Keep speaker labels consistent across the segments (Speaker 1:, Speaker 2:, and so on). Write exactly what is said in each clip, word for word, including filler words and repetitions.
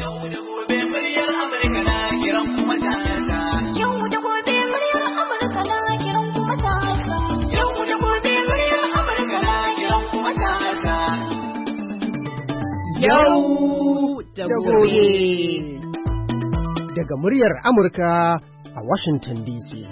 Speaker 1: Yau da gobe muryar Amurka na kiran kuma ta. Yau da gobe muryar Amurka na kiran kuma ta. Yau da gobe muryar Amurka na kiran kuma ta.
Speaker 2: Yau da gobe. Daga muryar Amurka a Washington D C.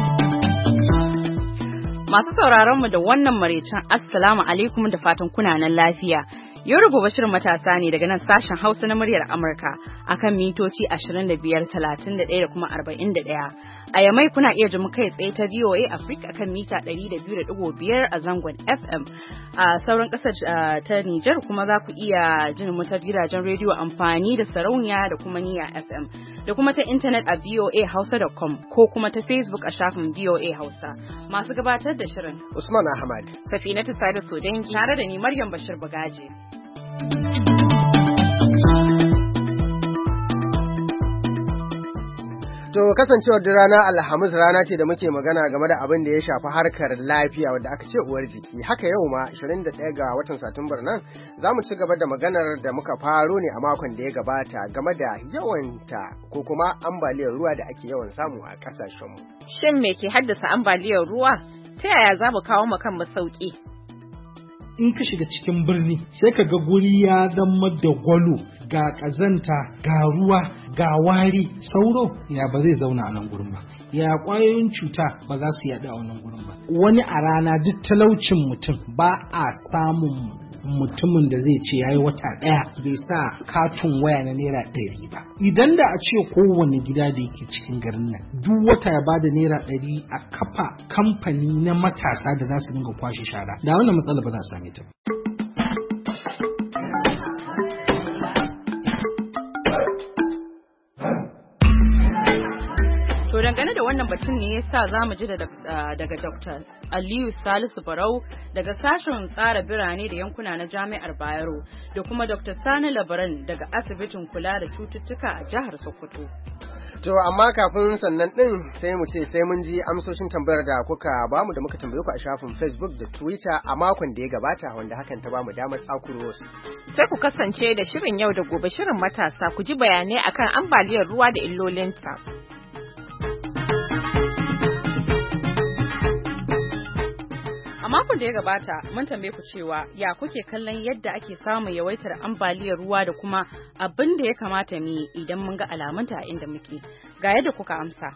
Speaker 3: Masu sauraron mu da wannan maraicin Assalamu alaikum da fatan kuna nan lafiya. Yau da gobe shirin matasa ne daga nan sashen Hausa na muryar Amurka akan mitoci ashirin da biyar, talatin da ɗaya da kuma arba'in da ɗaya. A Yamai kuna iya ji mu kai tsaye ta V O A Africa akan mita ɗari da biyu da ɗigo biyar a zangon F M. A sauran ƙasar ta Nijar kuma za ku iya jin mu ta gidajen rediyo amfani da sarauniya da kuma niyya F M. Da kuma ta intanet a v o a hausa dot com ko kuma ta Facebook a shafin V O A Hausa. Masu gabatar da shirin
Speaker 2: Usman Ahmad,
Speaker 3: Safinatu Sada Sodangi tare da ni Maryam Bashir Bagaje.
Speaker 2: To kasancewar da rana Alhamis rana ce da muke magana game da abin da ya shafi harkar lafiya wadda aka ce uwar jiki. Haka yau ma ashirin da ɗaya ga watan Satumbar nan za mu ci gaba da maganar da muka faro ne a makon da ya gabata game da yawanta ko kuma ambaliyar ruwa da ake yawan samu a ƙasashenmu.
Speaker 4: Shin me ke haddasa ambaliyar ruwa? Ta yaya za mu kawo mu kan masauki?
Speaker 5: In ka shiga cikin birni sai ka ga guri ya zama da gwalo, ga ƙazanta, ga ruwa, ga wari. Sauro ya ba zai zauna a nan gurin ba, ya ƙwayoyin cuta ba za su yaɗu a wannan gurin ba. Wani a rana duk talaucin mutum ba a samun mutumin da zai ce ya yi wata ɗaya bai sa katin waya na naira ɗari ba. Idan da a ce kowane gida da yake cikin garin nan duk wata ya bada naira ɗari a kafa kamfani na matasa da za su dinga kwashe shara, da wannan matsala ba za su same ta ba.
Speaker 3: To dangane da wannan batun ne yasa zamu ji daga Doctor Aliyu Salisu Barau daga sashen tsara birane da yankuna na Jami'ar Bayero da kuma Doctor Sani Labaran daga asibitin kula da cututtuka a jihar Sokoto.
Speaker 2: To amma kafin sannan din sai mu ce sai mun ji amsoshin tambayar da kuka bamu da muka tambaye ku a shafin Facebook da Twitter a makon da ya gabata wanda hakan ta bamu damar tsakuro wasu.
Speaker 4: Sai ku kasance da shirin yau da gobe shirin matasa ku ji bayanai akan ambaliyar ruwa da illolinta.
Speaker 3: A makon da ya gabata mun tambaye ku cewa ya kuke kallon yadda ake samun yawaitar ambaliyar ruwa da kuma abin da ya kamata mu yi idan mun ga alamunta a inda muke. Ga yadda kuka amsa.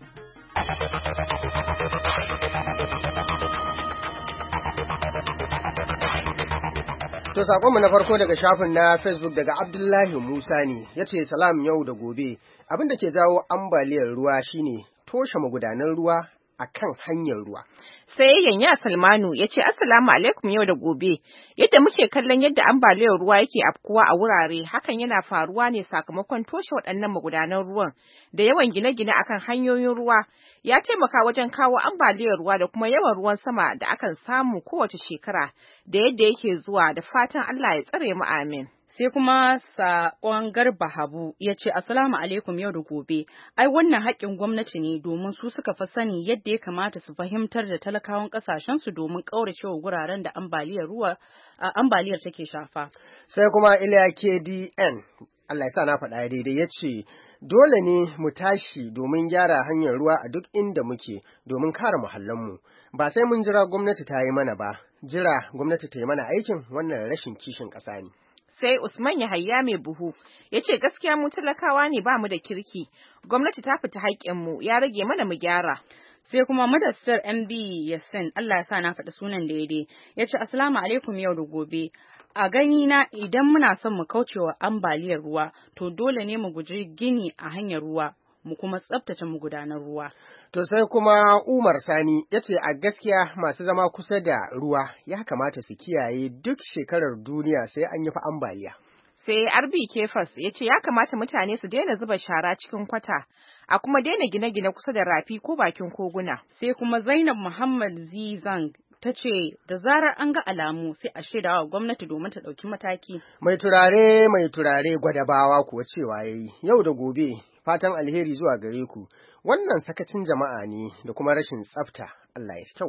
Speaker 2: To sakonmu na farko daga shafin na Facebook daga Abdullahi Musa ne yace salam yau da gobe. Abin da ke jawo ambaliyar ruwa shine toshe magudanan ruwa a kan hanyar ruwa.
Speaker 4: Sai Yanya Salmanu ya ce Assalamu alaikum yau da gobe. Yadda muke kallon yadda ambaliyar ruwa yake afkuwa a wurare, hakan yana faruwa ne sakamakon toshe waɗannan magudanan ruwan da yawan gine-gine akan hanyoyin ruwa ya taimaka wajen kawo ambaliyar ruwa da kuma yawan ruwan sama da akan samu kowace shekara da yadda yake zuwa da fatan Allah ya tsare mu amin.
Speaker 3: Sai kuma saƙon Garba Habu ya ce Assalamu alaikum yau da gobe. Ai wannan haƙƙin gwamnati ne domin su suka fi sani yadda ya kamata su fahimtar da talakawan ƙasashensu domin ƙauracewa wuraren da ambaliyar ruwa ambaliyar take shafa.
Speaker 2: Sai kuma Iliya K D N Allah ya sa na faɗa daidai ya ce dole ne mu tashi domin gyara hanyar ruwa a duk inda muke domin kare muhallanmu. Ba sai mun jira gwamnati ta yi mana ba, jira gwamnati ta yi mana aikin wannan rashin kishin ƙasa ne.
Speaker 4: Sai Usman Yahaya mai buhu ya ce gaskiya mu talakawa ne ba mu da kirki, gwamnati ta fita haƙƙinmu ya rage mana mu gyara.
Speaker 3: Sai kuma Madassar M B Yassin Allah ya sa na faɗi sunan daidai ya ce Assalamu alaikum yau da gobe. A gani na idan muna son mu kaucewa ambaliyar ruwa to dole ne mu guji gini a hanyar ruwa mu kuma tsaftace magudanan ruwa.
Speaker 2: To sai kuma Umar Sani ya ce a gaskiya masu zama kusa da ruwa ya kamata su kiyaye duk shekarar duniya sai an yi fa ambaliya.
Speaker 4: Sai R B Kefas ya ce ya kamata mutane su daina zuba shara cikin kwata, a kuma daina gine-gine kusa da rafi ko bakin koguna.
Speaker 3: Sai kuma Zainab Muhammad Zizang ta ce da zarar an ga alamu sai a shaidawa gwamnati domin ta ɗauki mataki.
Speaker 2: Mai turare mai turare gwadabawa kuwa cewa yayi yau da gobe fatan alheri zuwa gare ku. Wannan sakacin jama'a ne da kuma rashin tsafta, Allah ya kyauta.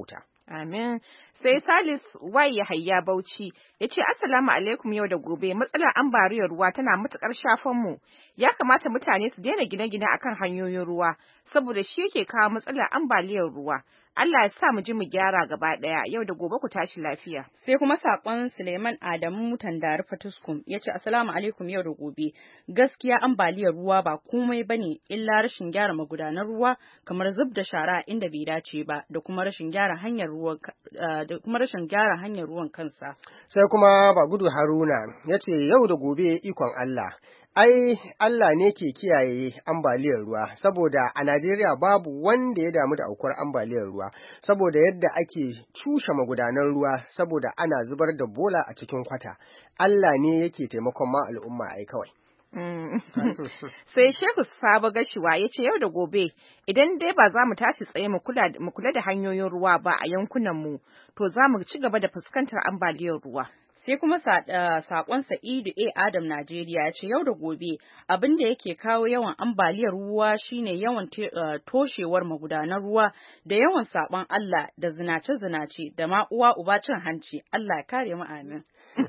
Speaker 4: Amin. Sai Salis Wai Yahaya Bauchi ya ce Assalamu alaikum yau da gobe, matsalar ambaliyar ruwa tana matukar shafan mu. Ya kamata mutane su daina gine-gine akan hanyoyin ruwa saboda shi yake kawo matsalar ambaliyar ruwa. Allah ya sa mu ji mu gyara gaba daya. Yau da gobe ku tashi lafiya.
Speaker 3: Sai kuma sakon Suleiman Adamu Tandari Fatuskum ya ce Assalamu alaikum yau da gobe. Gaskiya ambaliyar ruwa ba komai bane illa rashin gyara magudanan ruwa kamar zub da shara inda bai dace ba da kuma rashin gyara hanyar ruwan da kuma rashin gyara hanyar ruwan kansa.
Speaker 2: Sai kuma Bagudu Haruna ya ce yau da gobe ikon Allah. Ai, Allah ne ke kiyaye ambaliyar ruwa, saboda a Najeriya babu wanda ya damu da aukuwar ambaliyar ruwa, saboda yadda ake cushe magudanan ruwa, saboda ana zubar da bola a cikin kwata. Allah ne yake taimakon ma al'umma ai kawai.
Speaker 4: Mm. Sai Shehu Sabo Gashiwa ya ce yau da gobe idan dai ba za mu tashi tsaye mu kula da hanyoyin ruwa ba a yankunan mu, to za mu ci gaba da fuskantar ambaliyar ruwa.
Speaker 3: Sai kuma sakon Sa'idu A. Adam Najeriya ya ce yau da gobe abin da yake kawo yawan ambaliyar ruwa shine yawan toshewar magudanan ruwa da yawan saɓon Allah da zinace-zinace da ma uwa uba cin hanci. Allah ya kare mu amin.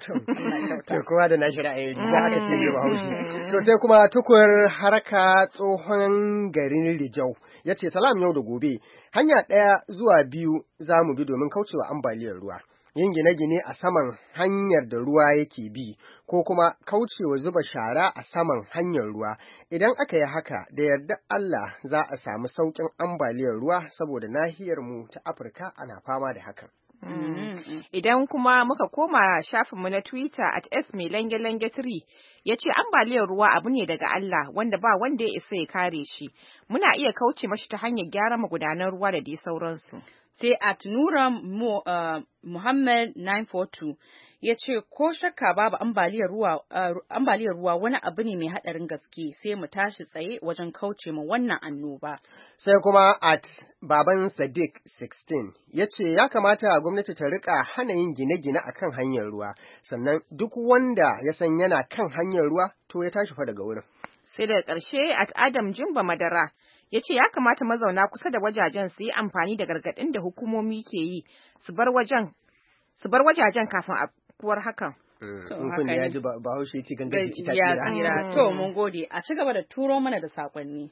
Speaker 2: To kowa da nashi ra'ayi da aka ce ne Bahaushe. To sai kuma Tukur Haraka tsohon garin Rijau ya ce salam yau da gobe hanya ɗaya zuwa biyu za mu bi domin kaucewa ambaliyar ruwa. Yin gine-gine a saman hanyar da ruwa yake bi ko kuma kaucewa zuba shara a saman hanyar ruwa. Idan aka yi haka da yarda Allah za a samu sauƙin ambaliyar ruwa saboda nahiyar mu ta Afirka ana fama da hakan.
Speaker 4: Mm. Idan kuma muka koma shafinmu na Twitter at S mai lange-lange three ya ce ambaliyar ruwa abu ne daga Allah wanda ba wanda ya isa ya kare shi. Muna iya kauce mashi ta hanyar gyara magudanan ruwa da dai sauransu.
Speaker 3: Sai at Nura Mo, uh, Muhammad nine four two ya ce ko shakka babu ambaliyar ruwa uh, ambaliyar ruwa wani abu ne mai haɗarin gaske sai mu tashi tsaye wajen kauce ma wannan annoba.
Speaker 2: Sai kuma at Baban Sadiq sixteen ya ce ya kamata gwamnati ta rika hana yin gine-gine a kan hanyar ruwa, sannan duk wanda ya san yana kan hanyar ruwa to ya tashi fa daga wurin.
Speaker 4: Sai daga ƙarshe at Adam Jimba Madara ya ce ya kamata mazauna kusa da wajajen su yi amfani da gargaɗin da hukumomi ke yi su bar wajen su bar wajajen kafin afkuwar hakan.
Speaker 2: In kun ya ji Bahaushe ce gangan jiki ta
Speaker 3: tsira. To mun gode, a ci gaba da turo mana da saƙonni.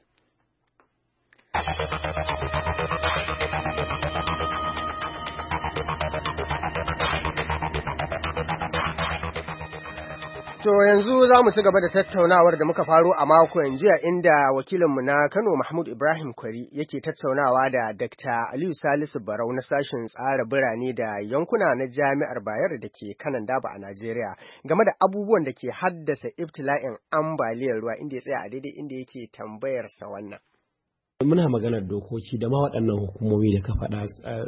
Speaker 2: To yanzu za mu ci gaba da tattaunawar da muka faro a makon jiya inda wakilinmu na Kano Mahmud Ibrahim Kwari yake tattaunawa da Dakta Aliyu Salisu Barau na sashen tsara birane da yankuna na Jami'ar Bayero da ke Kanan Daba a Najeriya game da abubuwan da ke haddasa ibtila'in ambaliyar ruwa inda ya tsaya a daidai inda yake tambayarsa wannan.
Speaker 6: Muna maganar dokoki da ma waɗannan hukumomi da ka faɗa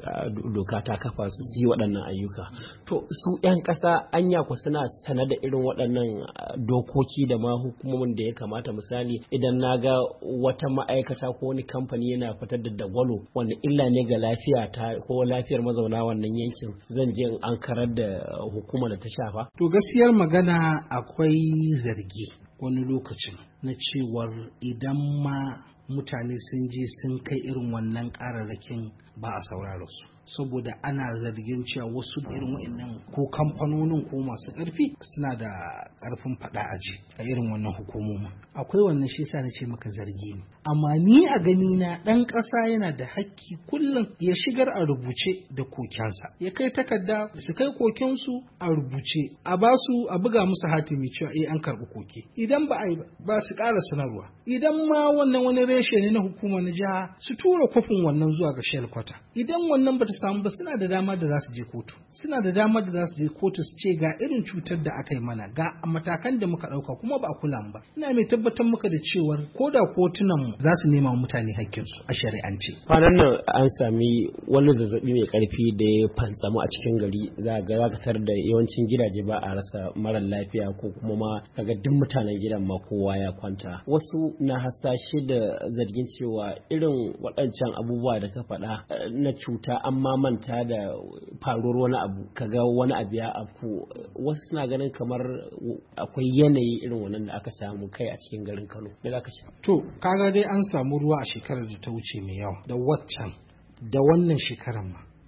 Speaker 6: doka ta kafa su yi waɗannan ayyuka. To su 'yan ƙasa anya ku suna sane da irin waɗannan dokoki da ma hukumomin da ya kamata, misali idan na ga wata ma'aikata ko wani kamfani yana fitar da dagwalo wanda illa ne ga lafiya ta ko lafiyar mazauna wannan yankin, zan je in an karar da hukumar da ta shafa.
Speaker 5: To gaskiyar magana akwai zargi wani lokacin na cewar idan ma mutane sun je sun kai irin wannan ƙararrakin ba a saurara su, saboda ana zargin cewa wasu irin wa'annan ko kamfanonin ko masu ƙarfi suna da ƙarfin faɗa aji a irin wannan hukumomin. Akwai wannan shi yasa na ce maka zargi ne, amma ni a gani na ɗan ƙasa yana da hakki kullum ya shigar a rubuce da kokensa, ya kai takarda su kai kokensu a rubuce a ba su a buga musu hatimi cewa eh an karɓi koke. Idan ba a yi ba su ƙara sanarwa, idan ma wannan wani reshe ne na hukuma na jiha su tura kwafin wannan zuwa ga shelkwata. Idan wannan bata samu ba suna da dama da za su je kotu, suna da dama da za su je kotu su ce ga irin cutar da aka yi mana, ga matakan da muka ɗauka kuma ba a kula ba. Ina mai tabbatar maka da cewar ko da kotunan mu za su nema wa mutane hakkinsu a shari'ance.
Speaker 6: Kwanan nan an sami wani zazzabi mai karfi da ya fantsamu a cikin gari, za ga zakatar da yawancin gidaje ba a rasa mara lafiya ko kuma ma kaga duk mutanen gidan ma kowa ya kwanta. Wasu na hasashe da zargin cewa irin waɗancan abubuwa da ka faɗa na cuta an manta da faruwar wani abu, kaga wani abu ya afku, wasu suna ganin kamar akwai yanayi irin wannan da aka samu kai a cikin garin Kano. Me za ka ce?
Speaker 5: To kaga dai an samu ruwa a shekarar da ta wuce mai yawa da waccan da wannan shekarar ma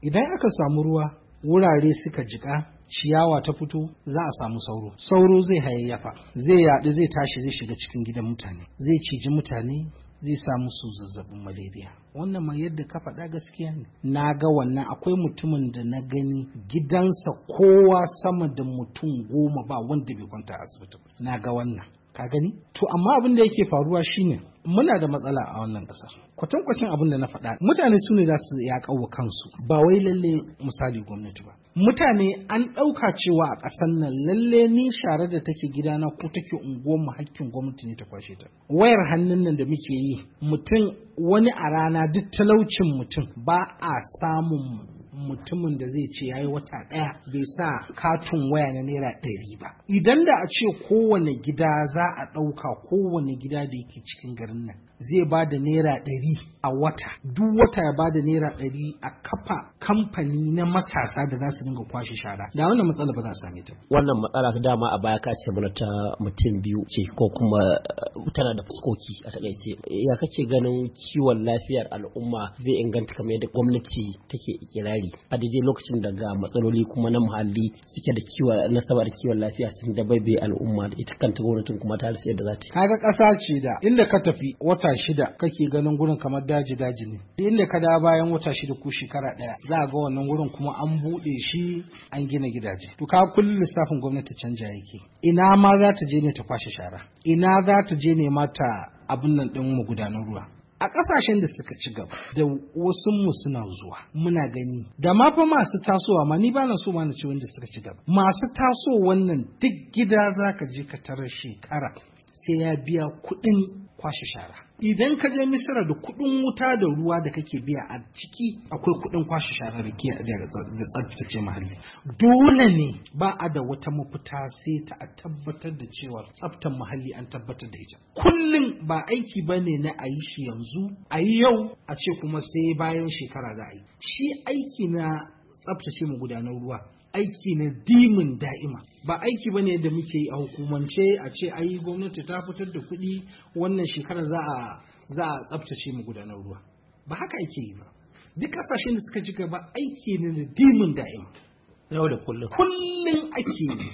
Speaker 5: idan aka samu ruwa wurare suka jika ciyawa ta fito za a samu sauro sauro zai hayayyafa zai yaɗu zai tashi zai shiga cikin gidan mutane zai ciji mutane zai sa musu zazzabin malaria wannan ma yadda ka faɗa gaskiya ne na ga wannan akwai mutumin da na gani gidansa kowa sama da mutum goma ba wanda bai kwanta a asibiti na ga wannan ka gani to amma abin da yake faruwa shine muna da matsala a wannan ƙasar kwatankwacin abin da na faɗa mutane su ne za su yaƙawa kansu ba wai lalle misali gwamnati ba mutane an ɗauka cewa a ƙasar nan lalle ni share da take gidana ko take unguwar mu hakkin gwamnati ne ta kwashe ta wayar hannun nan da muke yi mutum wani a rana duk talaucin mutum ba a samun mutumin da zai ce yayi wata ɗaya bai sa katin waya na naira ɗari ba idan da a ce kowane gida za a ɗauka kowane gida da yake cikin garin nan zai ba da naira ɗari a wata duk wata ya ba da naira ɗari a kafa kamfani na matasa da za su dinga kwashe shara da wannan matsala ba za a same ta
Speaker 6: wannan matsala ta dama a baya ka ce mana ta mutum biyu ce ko kuma tana da fuskoki a takaice ya kake ganin kiwon lafiyar al'umma zai inganta kamar yadda gwamnati take ikirari a daidai lokacin da ga matsaloli kuma na muhalli suke da kiwon nasaba da kiwon lafiya sun da bai al'umma da ita kanta gwamnatin kuma ta rasa yadda za ta yi
Speaker 5: kaga ƙasa ce da inda ka tafi wata shida kake ganin gurin kamar daji daji ne inda ka da bayan wata shida ko shekara ɗaya za a ga wannan gurin kuma an buɗe shi an gina gidaje to ka kullum lissafin gwamnati canja yake ina ma za ta je ne ta kwashe shara ina za ta je ne mata abin nan ɗin magudanan ruwa a ƙasashen da suka ci gaba da wasu mu suna zuwa muna gani da ma fa masu tasowa ma ni ba na so ma na ce wanda suka ci gaba masu taso wannan duk gida za ka je ka tarar shekara sai ya biya kuɗin kwashe shara idan ka je misira da kuɗin wuta da ruwa da kake biya a ciki akwai kuɗin kwashe shara da ke da tsaftace muhalli dole ne ba a da wata mafita sai ta a tabbatar da cewa tsaftar muhalli an tabbatar da ita kullum ba aiki ba ne na a yi shi yanzu a yi yau a ce kuma sai bayan shekara za a yi shi aiki na tsaftace magudanar ruwa aiki na dimin da'ima ba aiki bane da muke yi a hukumance a ce ai gwamnati ta fitar da kuɗi wannan shekara za a za a tsaftace mu gudanar ruwa ba haka ake yi ba duk kasashen da suka ci gaba aiki ne na dimin da'ima
Speaker 6: yau da kullum
Speaker 5: kullum ake yi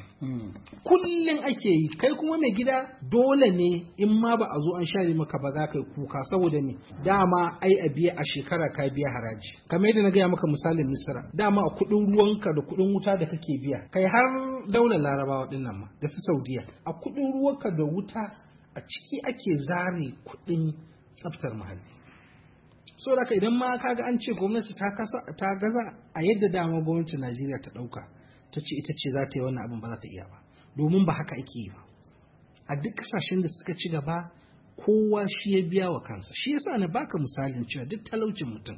Speaker 5: kullum ake yi kai kuma mai gida dole ne in ma ba a zo an share maka ba za ka yi kuka saboda me dama ai a biya a shekara ka biya haraji kamar yadda na gaya maka misalin misira dama a kudin ruwanka da kudin wuta da kake biya kai har daular larabawa din nan ma da su saudiya a kudin ruwanka da wuta a ciki ake zare kudin tsaftar muhalli so da idan ma kaga an ce gwamnati ta kasa ta gaza a yadda dama gwamnatin Najeriya ta dauka ta ce ita ce za ta yi wannan abin ba za ta iya ba domin ba haka ake yi ba a duk kasashen da suka ci gaba kowa shi ya biya wa kansa shi yasa na baka misalin cewa duk talaucin mutum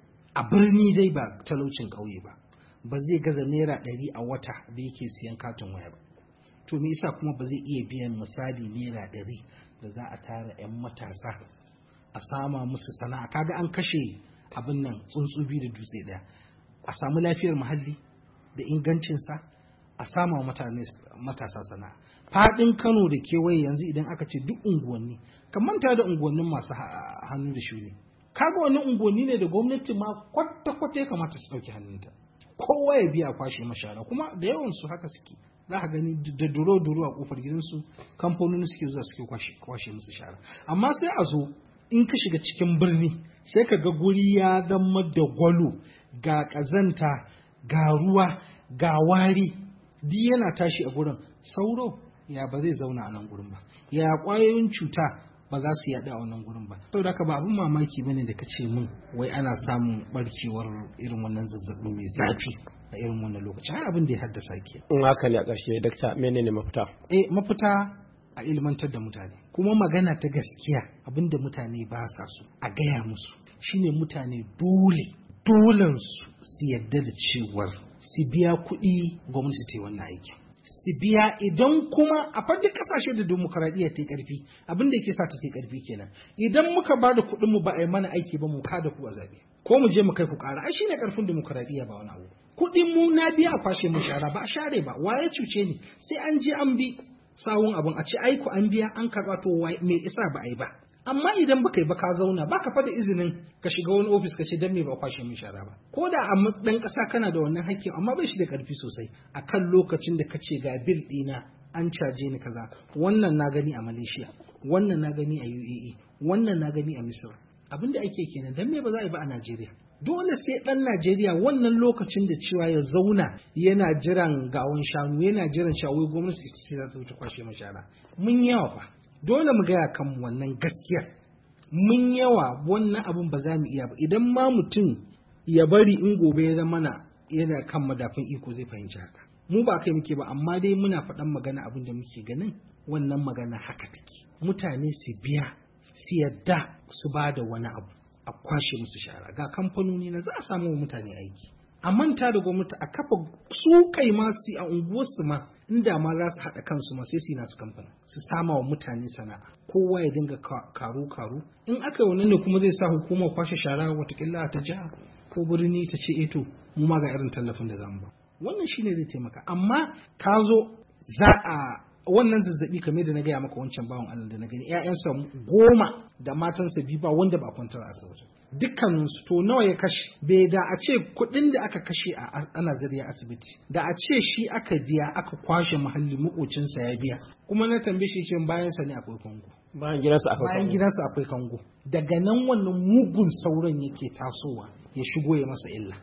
Speaker 5: a birni dai ba talaucin ƙauye ba ba zai gaza naira ɗari a wata da yake siyan katin waya ba to me yasa kuma ba zai iya biyan misali naira ɗari da za a tara 'yan matasa a sama musu sana'a kaga an kashe abin nan tsuntsu biyu da dutse daya a samu lafiyar muhalli da ingancinsa a sama mutane matasa sana'a fadin Kano da kewaye yanzu idan aka ce duk unguwanni kan manta da unguwannin masu hannu da shuni kaga wannan unguwanni ne da gwamnati ma kwata-kwata ya kamata ta dauki hannunta kowa ya biya kwashe mashara kuma da yawan su haka suke za ka gani da duro-duro a kofar gidansu kamfanonin suke zuwa suke kwashe musu shara amma sai a zo in ka shiga cikin birni sai ka ga guri ya zama da gwalo ga ƙazanta ga ruwa ga wari duk yana tashi a gurin sauro ya ba zai zauna a nan gurin ba ya ƙwayoyin cuta ba za su yaɗa a wannan gurin ba saboda haka ba abin mamaki bane da kace min wai ana samun barkewar irin wannan zazzabi mai zafi a irin wannan lokaci ai abin da ya haddasa ke
Speaker 6: in haka ne a ƙarshe dakta menene mafita
Speaker 5: eh mafita a ilmantar da mutane kuma magana ta gaskiya abinda mutane ba sa so a gaya musu shine mutane dole dolen su su yadda da cewar su biya kuɗi gwamnati ta yi wannan aiki su biya idan kuma a fadin kasashe da demokaradiyya ta yi ƙarfi abinda yake sa ta ta yi ƙarfi kenan idan muka ba da kuɗin mu ba a yi mana aiki ba mu kada ku a zabe ko mu je mu kai ku ƙara ai shine ƙarfin demokaradiyya ba wani abu kuɗin mu na biya a kwashe mu shara ba a share ba waye cuce ni sai an je an bi sawun abun a ce ai ku an biya an karɓa to me isa ba ai ba amma idan baka yi ba ka zauna baka fada izinin ka shiga wani ofis ka ce dan me ba kwashe min shara ba, ko da a dan ƙasa kana da wannan hakkin amma bai shi da ƙarfi sosai akan lokacin da ka ce ga bil ɗina an caje ni kaza. Wannan na gani a Malaysia, wannan na gani a U A E, wannan na gani a Misir. Abin da ake kenan, dan me ba za a yi ba a Najeriya? Dole sai ɗan Najeriya wannan lokacin da cewa ya zauna yana jiran gawon shanu, yana jiran shawai gwamnati ce za ta wuce kwashe mashara. Mun yawa fa, dole mu gaya kanmu wannan gaskiyar. Mun yawa wannan abin ba za mu iya ba. Idan ma mutum ya bari in gobe ya zama na yana kan madafin iko zai fahimci haka. Mu ba kai muke ba, amma dai muna faɗan magana abin da muke ganin wannan magana haka take. Mutane su biya, su yadda su ba da wani abu a kwashe musu shara. Ga kamfanoni na za a samu wa mutane aiki. A manta da gwamnati a kafa su kai ma su a unguwarsu ma, inda ma za su haɗa kansu ma sai su yi nasu kamfani su sama wa mutane sana'a, kowa ya dinga karu karu. In aka yi wannan ne kuma zai sa hukumar kwashe shara watakila ta jiha ko birni ta ce eto mu ma ga irin tallafin da zamu ba. Wannan shine zai taimaka. Amma ka zo za a wannan zazzabi kamar da na gaya maka wancan bawan Allah da na gani ƴaƴansa goma da matansa biyu ba wanda ba kwantar asibiti dukkaninsu. To nawa ya kashe? Bai da a ce kuɗin da aka kashe a ana zariya asibiti da a ce shi aka biya aka kwashe muhalli makocinsa ya biya. Kuma na tambaye shi ce bayan sa ne akwai kango,
Speaker 6: bayan gidansa akwai
Speaker 5: bayan gidansa akwai kango. Daga nan wannan mugun sauran yake tasowa ya shigo ya masa illa.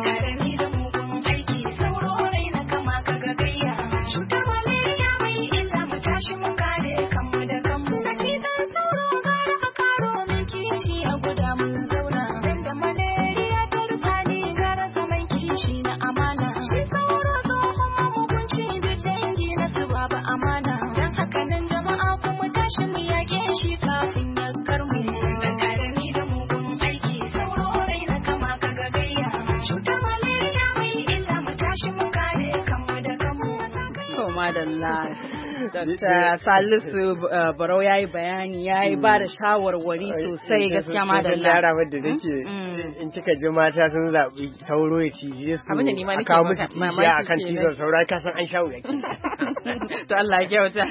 Speaker 1: Tashi mun kare kanmu da kanmu. Na cizon sauro gara a karo min kishi a guda mun zauna. Dan da malaria ta rufa ni gara zaman kishi na amana. Shi sauro tsohon mamugunci duk dangi na su babu amana. Dan haka nan jama'a kuma tashi mu yaƙe shi kafin ya karmu. Da karami da mugun aiki sauro raina kama ka gagayya. Cutar malaria mai illa mu tashi mun kare kanmu da kanmu.
Speaker 3: To madalla. Dokta Salisu Barau ya yi bayani ya yi ba da shawarwari sosai gaskiya madalla.
Speaker 2: Yara wadda nake in kika ji mata sun zaɓi sauro ya cije su a kawo musu kishiya a kan cizon sauro ka san an shawo yake.
Speaker 3: To Allah ya kyauta.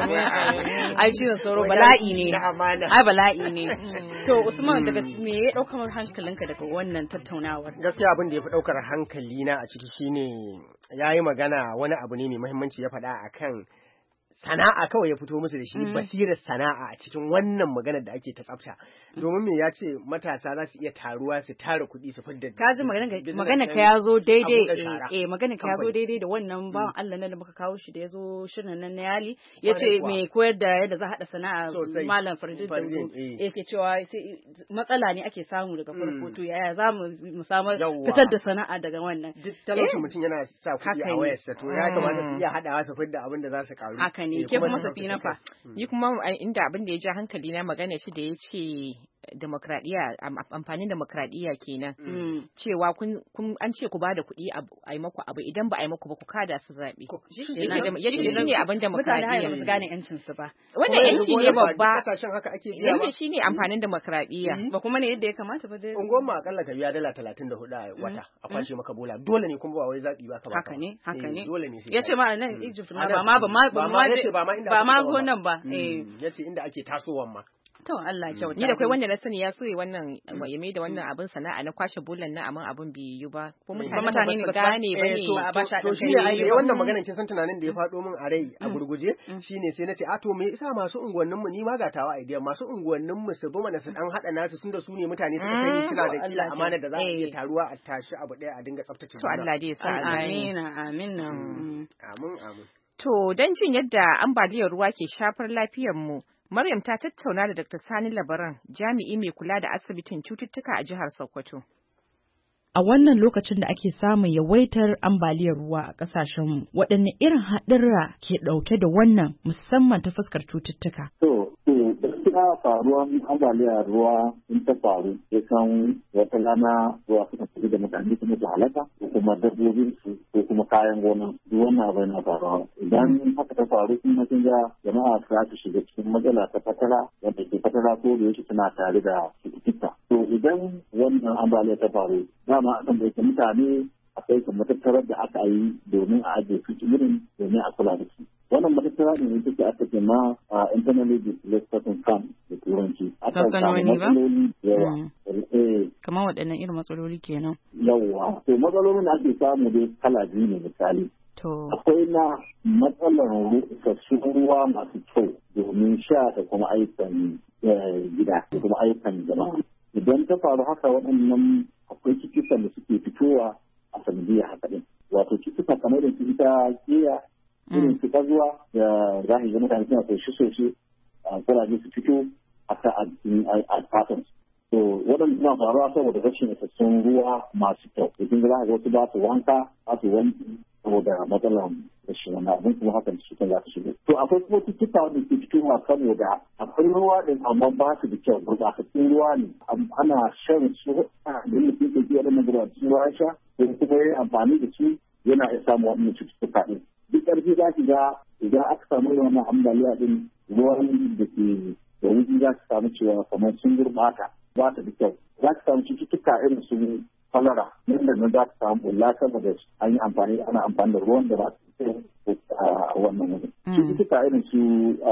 Speaker 3: Ai cizon sauro bala'i ne. Ai bala'i ne. To Usman daga me ya ɗaukar hankalinka daga wannan tattaunawar?
Speaker 2: Gaskiya abin da ya fi ɗaukar hankali na a ciki shine ya yi magana wani abu ne mai muhimmanci ya faɗa akan sana'a kawai ya fito musu da shi basirar sana'a a cikin wannan maganar da ake ta tsafta domin me ya ce matasa za su iya taruwa su tara kuɗi su fidda
Speaker 3: ka ji magana ka ya zo daidai eh magana ka ya zo daidai da wannan bawan Allah nan da muka kawo shi da ya zo shirin nan na yali ya ce me koyar da yadda za a haɗa sana'a malam Farjid da yake cewa matsala ne ake samu daga farko to yaya za mu samu fitar da sana'a daga wannan
Speaker 2: duk talaucin mutum yana sa kuɗi a wayarsa to ya kamata su iya haɗawa su fidda abin da za su karu
Speaker 3: haka ne ke kuma Safina fa
Speaker 4: ni kuma inda abin da ya ja hankali na magana shi da ya ce demokradiya amfanin demokradiya kenan cewa kun an ce ku bada kuɗi a yi maku abu idan ba a yi maku ba ku kada su zaɓe yadda ne abin demokradiya
Speaker 3: mutane ba su gane yancin su ba
Speaker 4: wannan yanci ne babba
Speaker 2: kasashen haka ake biya
Speaker 4: ba shine amfanin demokradiya
Speaker 3: ba kuma ne yadda ya kamata ba dai
Speaker 2: ungon ma akalla ka biya dala talatin da hudu a wata a kwashe maka bola dole ne kuma ba wai zaɓi ba ka ba
Speaker 3: haka ne haka ne
Speaker 2: dole ne
Speaker 3: yace ma nan Egypt ma ba ma ba ma ba ma zo nan ba eh
Speaker 2: yace inda ake tasowan ma
Speaker 3: to Allah ya kyauta
Speaker 4: ni da kai wanda na sani ya so yi wannan ya mai da wannan abin sana'a na kwashe bulan na amma abin bai yi ba ko mutane ne gane bane
Speaker 2: ba ba sha to shine ai wannan maganar kin san tunanin da ya fado min a rai a gurguje shine sai nace a to me yasa masu unguwannin mu ni ma ga tawa idea masu unguwannin mu su bi mana su dan hada nasu sun da su ne mutane suka sani suna da kila amana da za a iya taruwa a tashi abu daya a dinga tsaftace
Speaker 4: to Allah dai ya sa
Speaker 3: amin amin
Speaker 2: amin amin
Speaker 4: to dan jin yadda ambaliyar ruwa ke shafar lafiyar mu Maryam ta tattauna da Dokta Sani Labaran, jami'i mai kula da asibitin cututtuka a jihar Sokoto.
Speaker 7: A wannan lokacin da ake samun yawaitar ambaliyar ruwa a ƙasashenmu, waɗanne irin haɗurra ke ɗauke da wannan musamman ta fuskar cututtuka?
Speaker 8: To, gaskiya faruwan ambaliyar ruwa in ta faru, ya san wata rana ruwa suka tafi da mutane kuma su halaka, ko kuma dabbobin su, ko kuma kayan gonan duk wannan abu yana faruwa. Idan haka ta faru kuma kin ga jama'a za su shiga cikin matsala ta fatara, wanda ke fatara ko da yake tana tare da cututtuka. To idan wannan ambaliyar ta faru, dama akan da yake mutane akwai kuma matattarar da aka yi domin a ajiye su wurin domin a kula da su. wannan matattara ne take aka ce ma internally displaced person camp da turanci.
Speaker 3: Sansanoni ba?
Speaker 8: Yawa.
Speaker 3: Kamar waɗannan irin matsaloli kenan.
Speaker 8: Yawa. To matsalolin da ake samu dai kala biyu ne misali. Akwai na matsalar isassun ruwa masu kyau domin sha da kuma ayyukan gida da kuma ayyukan jama'a. Idan ta faru haka waɗannan akwai cututtukan da suke fitowa a sanadiyar haka ɗin. Wato cututtuka kamar da su ita kiya, irin su zuwa da za ga mutane suna soshi soshi a kuraje su fito a fatan. To waɗanda suna faruwa saboda rashin isassun ruwa masu kyau. Idan za ga wasu ba su wanka, ba su wanki saboda matsalar rashin wannan abin kuma hakan cutar za su shigo. To akwai kuma cututtuka wanda ke fitowa saboda akwai ruwa ɗin amma ba su da kyau, gurɓatattun ruwa ne. Ana shan su a da mutum ke ji waɗannan gurɓatattun ruwa sha, ko kuma yin amfani da su yana iya samun waɗannan cututtuka ɗin. Duk ƙarfi za ki ga idan aka samu irin wannan ambaliya ɗin ruwan da ke da wuri za su samu cewa kamar sun gurɓata ba ta da kyau. Za ka samu cututtuka irin su kwalara nan da nan za ka samu bulla saboda an yi amfani ana amfani da ruwan da ba su kyau a wannan wuri. Cututtuka irin su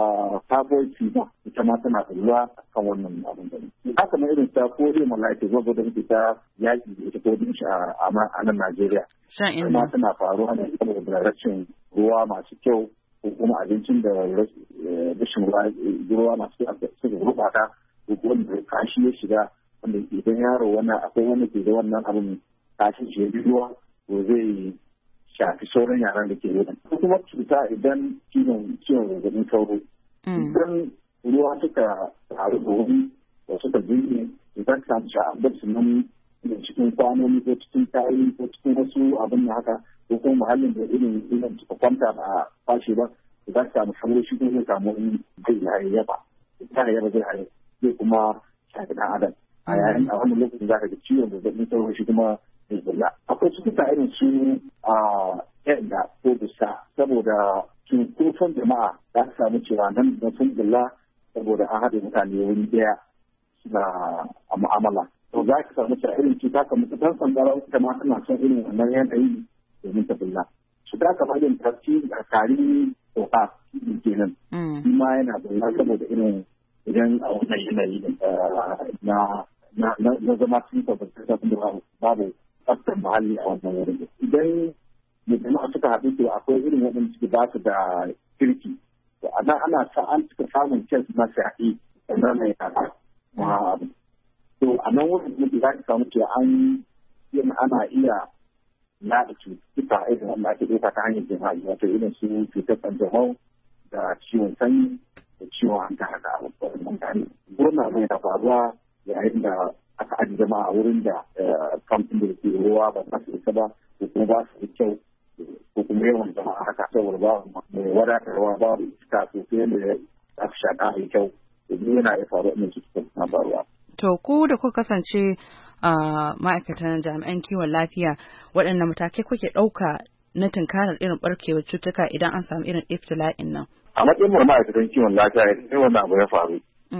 Speaker 8: typhoid fever ita ma tana ruwa kan wannan abin da ne. Haka ma irin ta ko zai mallaka zuwa da muke ta yaƙi da ita ko din shi a nan Najeriya. Kuma tana faruwa ne saboda rashin ruwa masu kyau ko kuma abincin da rashin ruwa masu kyau suka gurɓata ko wanda kashi ya shiga wanda idan yaro wannan akwai wanda ke da wannan abin kashin shi ya ruwa to zai shafi sauran yaran da ke wurin. Ko kuma cuta idan ciwon ciwon zazzabin sauro. Idan ruwa suka taru da wuri da suka jirgi idan ka sha'abar su nan cikin kwanoni ko cikin tayi ko cikin wasu abin da haka ko kuma muhallin da irin irin suka kwanta ba a fashe ba za ka samu sauro shi ko zai samu zai hayayyafa. Ta hayayyafa zai hayayyafa zai kuma shafi ɗan adam. A yayin a wannan lokacin za ka ga ciwon zazzabin sauro shi kuma zai bulla. Akwai cututtuka irin su a yadda ko dusa saboda cunkoson jama'a za ka samu cewa nan da sun bulla saboda an haɗe mutane wuri ɗaya suna a mu'amala. To za ka samu cewa irin cuta kamar cutar sandara ita ma tana son irin wannan yanayi domin ta bulla. Cuta kamar irin tafi a tari toka kenan. Shi ma yana bulla saboda irin idan a wannan yanayi na na zama cikin tabbatar da babu tsaftar muhalli a wannan wurin. Idan jama'a suka haɗu to akwai irin waɗanda suke ba su da kirki. To a nan ana sa an suka samun kes na shafi sannan mai kasa. To a nan wurin mutu za ka samu cewa an yin ana iya yaɗa cututtuka irin wanda ake ɗauka ta hanyar jima'i wato irin su cutar ƙanjamau da ciwon sanyi da ciwon hanta haka a wasu mutane. Wannan zai na faruwa yayin da aka aji jama'a a wurin da kamfin da ke ruwa ba za su isa ba ko kuma ba su da kyau ko kuma yawan jama'a haka saboda ba mai wadatarwa ba da iska sosai da za su shaƙa mai kyau domin yana iya faruwa ne cikin na faruwa.
Speaker 3: To ku da kuka kasance a ma'aikatan jami'an kiwon lafiya waɗanne matakai kuke ɗauka na tunkarar irin ɓarkewar cutuka idan an samu irin iftila'in nan?
Speaker 8: A matsayin mu ma'aikatan kiwon lafiya idan wannan abu ya faru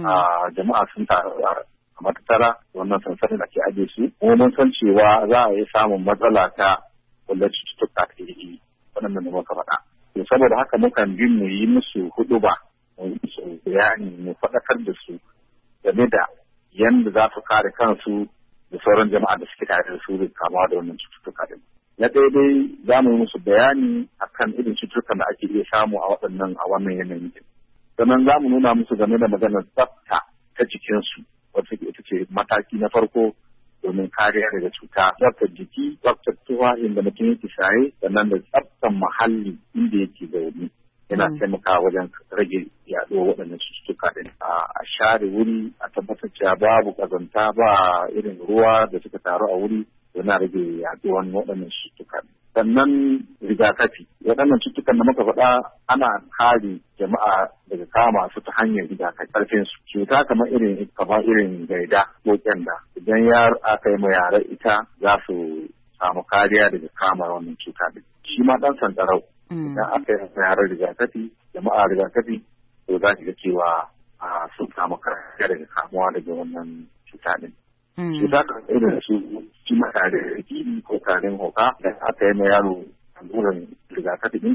Speaker 8: jama'a sun taru a matattara wannan sansanin da ke ajiye su kuma mun san cewa za a yi samun matsala ta kullar cututtuka ta iri waɗannan da muka faɗa. To saboda haka mukan bi mu yi musu huɗuba mu yi musu bayani mu faɗakar da su game da yadda za su kare kansu da sauran jama'a da suke tare da su da kamawa da wannan cututtuka din. Na ɗaya dai za mu yi musu bayani akan irin cututtukan da ake iya samu a waɗannan a wannan yanayin. Sannan za mu nuna musu game da maganar tsafta ta jikinsu wacce ita ce mataki na farko domin kariya daga cuta. Tsaftar jiki, tsaftar tuwa inda mutum yake shaye, sannan da tsaftar muhalli inda yake zaune. Yana taimakawa wajen rage yaɗuwar waɗannan cututtuka din. A share wuri, a tabbatar cewa babu ƙazanta ba irin ruwa da suka taru a wuri yana rage yaɗuwar waɗannan cututtuka. Sannan rigakafi. Waɗannan cututtukan da muka faɗa ana kare jama'a daga kama su ta hanyar rigakafi ƙarfin su. Cuta kamar irin kamar irin gaida ko kyanda. Idan ya aka yi ma yara ita za su samu kariya daga kama wannan cuta din. Shi ma ɗan sankarau. Idan aka yi yaran rigakafi, jama'a rigakafi, to za ki ga cewa sun samu kariya daga kamuwa daga wannan cuta din. Cuta kan irin su shi ma tare da kiri ko tarin hoka da aka yi ma yaro alluran rigakafi din shi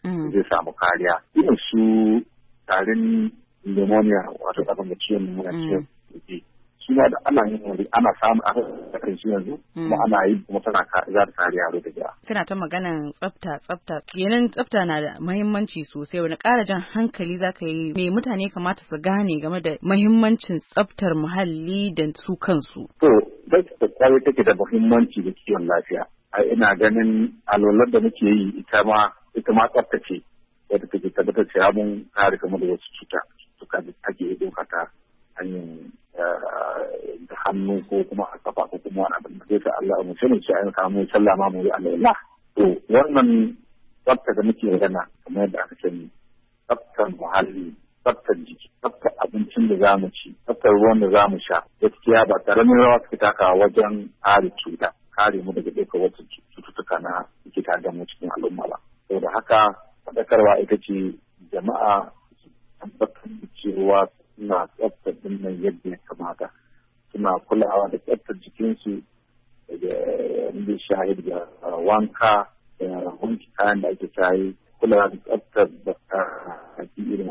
Speaker 8: zai samu kariya. Irin su tarin pneumonia wato abin da ciwon pneumonia ce shi ma da ana yin yanzu ana samu a kan shi yanzu kuma ana yi kuma tana za ta kare yaro da ja.
Speaker 7: Kana ta maganan tsafta tsafta kenan tsafta na da muhimmanci sosai wani ƙara jan hankali zaka yi me mutane kamata su gane game da muhimmancin tsaftar muhalli da su kansu.
Speaker 8: To da kwarai take da muhimmanci da kiwon lafiya. Ai ina ganin alwalar da muke yi ita ma ita ma tsaftace wadda take tabbatar cewa mun kare kamar da wasu cuta cuta da ake yi doka ta hanyar da hannu ko kuma a kafa ko kuma wani abin da zai sa Allah mu sani cewa in ka mu sallama mu yi Allah. To wannan tsafta da muke magana kamar yadda aka sani tsaftar muhalli, tsaftar jiki, tsaftar abincin da zamu ci, tsaftar ruwan da zamu sha gaskiya ba karamin rawa suke takawa wajen kare cuta kare mu daga ɗaukar wasu cututtuka na suke tare da mu cikin al'umma ba. Saboda haka faɗakarwa ita ce jama'a su tabbatar da cewa suna tsaftar dinnan yadda ya kamata, suna kulawa da tsaftar jikinsu da inda shahid da wanka da wanki kayan da ake shayi, kulawa da tsaftar da ake irin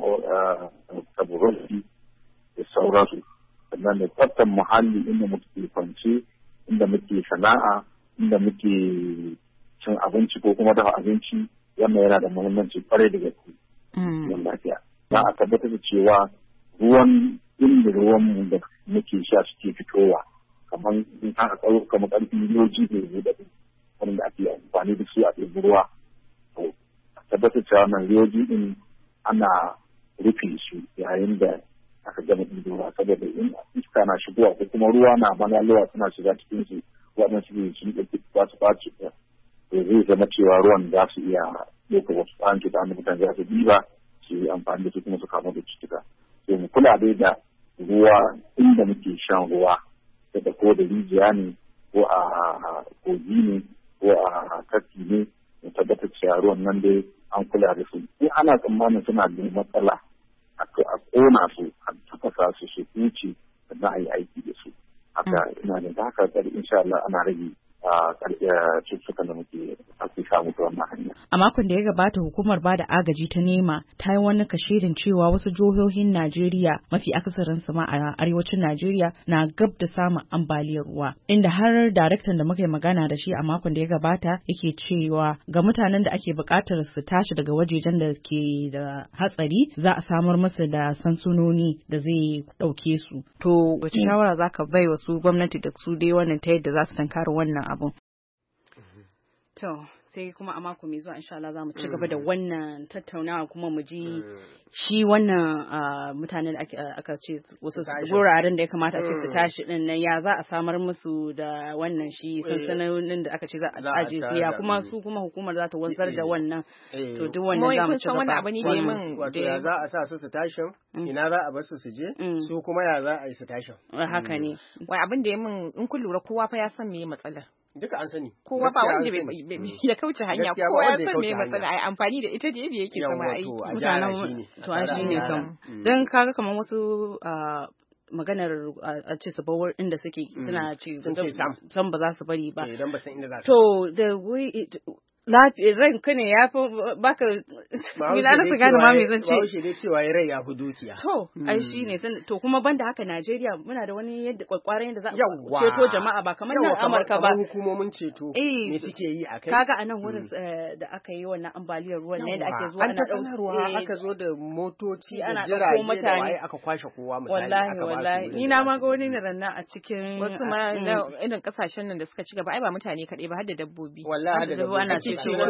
Speaker 8: taburofi da sauransu, sannan da tsaftar muhalli inda muke kwance, inda muke sana'a, inda muke cin abinci ko kuma dafa abinci. Wannan yana da muhimmanci kwarai da gaske don lafiya. Za a tabbatar da cewa ruwan inda ruwan mu da muke sha suke fitowa kamar in aka tsaro kamar ƙarfi riyoji da yanzu da wanda ake amfani da su a ɗebi ruwa. To a tabbatar cewa wannan riyoji din ana rufe su yayin da aka gama ɗibi ruwa saboda in iska na shigowa ko kuma ruwa na malalowa suna shiga cikin su waɗansu ne sun ɗauki ba su ɓaci ɗaya. Zai zama cewa ruwan za su iya ɗauka wasu ƙwayan cuta da mutane za su ɗiba su yi amfani da su kuma su kamu da cutuka. Sai mu kula dai da ruwa inda muke shan ruwa da ko da rijiya ne ko a kogi ne ko a tafki ne mu tabbatar cewa ruwan nan dai an kula da su. In ana tsammanin suna da matsala a ƙona su a tafasa su su huce sannan a yi aiki da su. Haka ina da haka insha Allah ana rage a cututtukan da muke ake samu ta wannan hanya.
Speaker 7: A makon da ya gabata hukumar ba da agaji ta nema ta yi wani kashedin cewa wasu jihohin Najeriya mafi akasarin su ma a arewacin Najeriya na gab da samun ambaliyar ruwa. Inda har daraktan da muka yi magana da shi a makon da ya gabata yake cewa ga mutanen da ake buƙatar su tashi daga wajejen da ke da hatsari za a samar musu da sansunoni da zai ɗauke su. To wace shawara za ka bai wa su gwamnati da su dai wannan ta yadda za su tankara wannan abun? To sai kuma a mako mai zuwa insha Allah za mu ci gaba da wannan tattaunawa kuma mu ji shi wannan mutanen da aka ce wasu wuraren da ya kamata a ce su tashi din nan ya za a samar musu da wannan shi sansanonin da aka ce za a aje su ya kuma su kuma hukumar za ta wanzar da wannan to duk wannan za mu ci gaba
Speaker 2: wannan wato ya za a sa su su tashin ina za a bar su su je su kuma ya za a yi su tashin
Speaker 4: haka ne wai abin da ya min in kun lura kowa fa ya san me matsalar
Speaker 2: duka an sani
Speaker 4: kowa ba wanda ya kauce hanya kowa ya san me matsala ai amfani da ita da yadda yake sama aiki
Speaker 2: mutanen
Speaker 7: to an shine kan dan kaga kamar wasu maganar a ce su bawar inda suke suna ce san ba za su bari ba
Speaker 2: idan ba san inda za su
Speaker 7: to da lafiyar ranka ne ya fi baka mila na su gane ma mai zance
Speaker 2: ba dai cewa rai ya fi dukiya
Speaker 7: to ai shi ne to kuma banda haka Najeriya muna da wani yadda kwakwaran yadda za a ceto jama'a ba kamar nan Amurka ba
Speaker 2: kamar hukumomin ceto me suke yi a kai
Speaker 7: kaga a nan wurin da aka yi wannan ambaliyar ruwan ne da ake zuwa
Speaker 2: ana sanarwa aka zo da motoci da jirage da wai aka kwashe kowa misali
Speaker 7: wallahi wallahi ni na ma ga wani ne ranna a cikin
Speaker 4: wasu ma irin kasashen nan da suka ci gaba ai ba mutane kaɗai ba har da dabbobi
Speaker 2: wallahi da dabbobi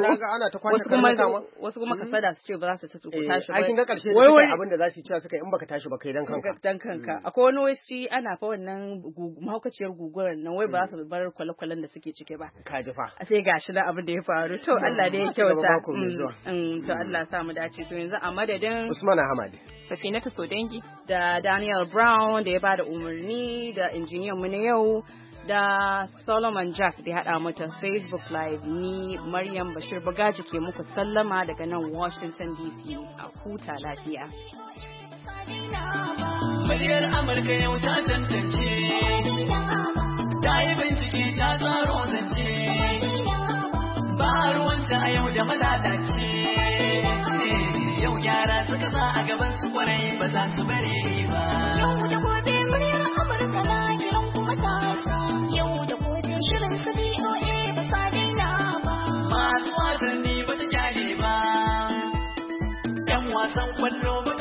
Speaker 7: wasu kuma kasada su ce ba za su tashi ba
Speaker 2: ai kin ga karshe da suka abin da za su yi cewa suka in baka tashi ba kai dan kanka
Speaker 7: dan kanka akwai wani wai shi ana fa wannan mahaukaciyar guguwar nan wai ba za su bar kwale-kwalen da suke cike ba
Speaker 2: ka ji fa
Speaker 7: sai gashi da abin da ya faru to Allah da ya kyauta to Allah sa mu dace to yanzu a madadin
Speaker 2: Usman Ahmad
Speaker 4: Safinatu Sodangi
Speaker 7: da Daniel Brown da ya bada umarni da injiniyan mu na yau da Solomon Jack da ya haɗa mata Facebook Live ni Maryam Bashir Bagaji ke muku sallama daga nan Washington D C a huta lafiya.
Speaker 9: Muryar Amurka yau ta tantance, ta yi bincike ta tsaro zance, ba ruwanta a yau da malalace. yau gyara suka sa a gaban su kwarai ba za su bare ba.
Speaker 1: Yau da gobe muryar Amurka na kiran kuma tasa. Yau da gobe shirin su B O A ba sa daina ba.
Speaker 9: Masu wasanni ba ta kyale ba, 'yan wasan kwallo ba